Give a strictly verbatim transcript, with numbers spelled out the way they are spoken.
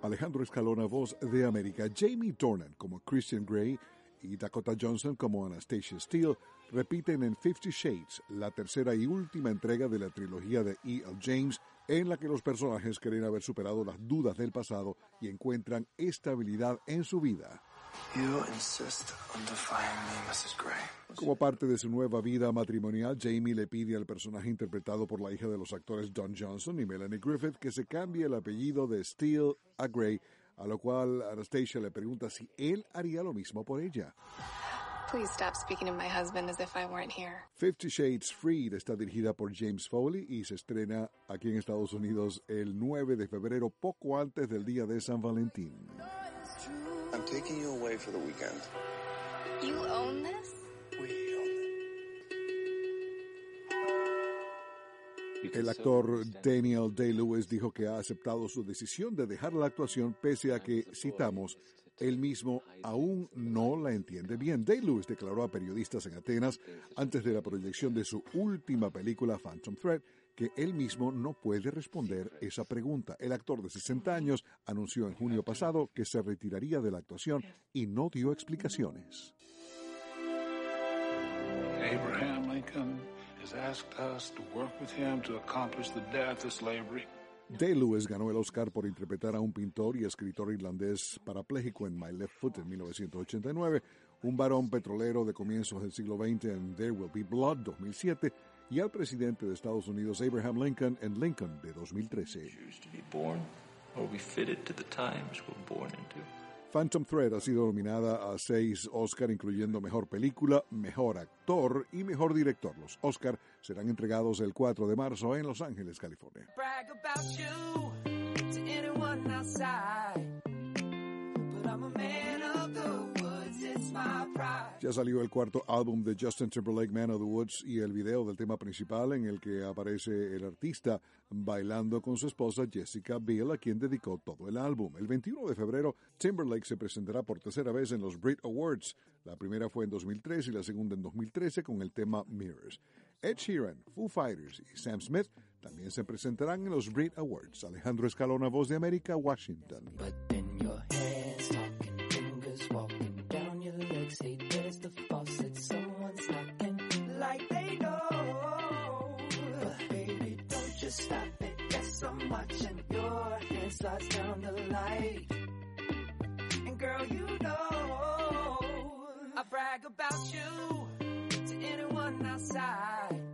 Alejandro Escalona, Voz de América. Jamie Dornan como Christian Grey y Dakota Johnson como Anastasia Steele repiten en Fifty Shades, la tercera y última entrega de la trilogía de E L. James, en la que los personajes creen haber superado las dudas del pasado y encuentran estabilidad en su vida. You insist on defying me, missus Gray. Como parte de su nueva vida matrimonial, Jamie le pide al personaje interpretado por la hija de los actores Don Johnson y Melanie Griffith que se cambie el apellido de Steele a Gray, a lo cual Anastasia le pregunta si él haría lo mismo por ella. Please stop speaking of my husband as if I weren't here. Fifty Shades Freed está dirigida por James Foley y se estrena aquí en Estados Unidos el nueve de febrero, poco antes del día de San Valentín. I'm taking you away for the weekend. You own this? We own it. El actor Daniel Day-Lewis dijo que ha aceptado su decisión de dejar la actuación pese a que, citamos, él mismo aún no la entiende bien. Day-Lewis declaró a periodistas en Atenas antes de la proyección de su última película Phantom Thread que él mismo no puede responder esa pregunta. El actor de sesenta años anunció en junio pasado que se retiraría de la actuación y no dio explicaciones. Abraham Lincoln has asked us to work with him to accomplish the death of slavery. Day-Lewis ganó el Oscar por interpretar a un pintor y escritor irlandés parapléjico en My Left Foot en mil novecientos ochenta y nueve, un varón petrolero de comienzos del siglo veinte en There Will Be Blood dos mil siete y al presidente de Estados Unidos Abraham Lincoln en Lincoln de dos mil trece. Phantom Thread ha sido nominada a seis Oscar, incluyendo Mejor Película, Mejor Actor y Mejor Director. Los Oscar serán entregados el cuatro de marzo en Los Ángeles, California. Ya salió el cuarto álbum de Justin Timberlake, Man of the Woods, y el video del tema principal en el que aparece el artista bailando con su esposa Jessica Biel, a quien dedicó todo el álbum. El veintiuno de febrero, Timberlake se presentará por tercera vez en los Brit Awards. La primera fue en dos mil tres y la segunda en dos mil trece con el tema Mirrors. Ed Sheeran, Foo Fighters y Sam Smith también se presentarán en los Brit Awards. Alejandro Escalona, Voz de América, Washington. Say there's the faucet, someone's knocking like they know. But baby, don't just stop it. Yes, I'm watching your hand slides down the light. And girl, you know I brag about you to anyone outside.